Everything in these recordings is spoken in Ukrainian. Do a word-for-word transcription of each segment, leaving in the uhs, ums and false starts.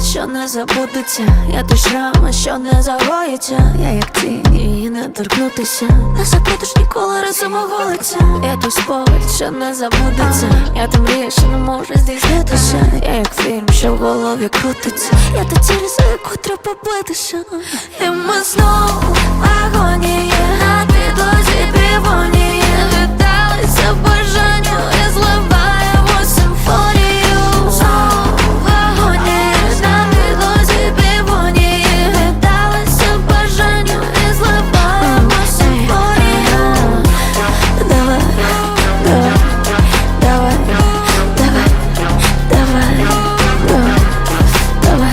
що не забудеться. Я той шрам, що не загоїться. Я як тінь, її не торкнутися. Не забудеш ніколи разом оголиться. Я той спогад, що не забудеться. Я та мрія, що не може здійснитися. Я як фільм, що в голові крутиться. Я та ціль, за яку треба битися. І ми знову в агонії, на підлозі півонії. Віддалися бажанню і зливаємо симфонію. Знову в агонії, на підлозі півонії. Віддалися бажанню і зливаємо симфонію. Давай, давай, давай, давай, давай, давай, давай,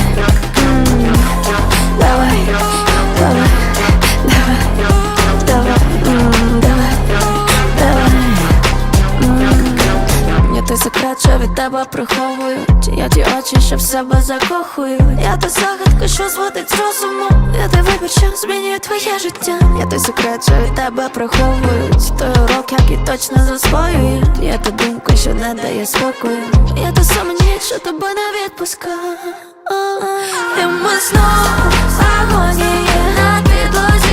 давай, давай, давай, давай, давай. Я той секрет, що від тебе приховую. Чи я ті очі, що в себе закохую. Я та загадка, що зводить з розуму. Я той вибір, що змінює твоє життя. Я той секрет, що від тебе приховую. Той урок, який точно засвоює. Я та думка, що не дає спокою. Я та сама ніч, що тебе не відпускає. І ми знову в агонії, на підлозі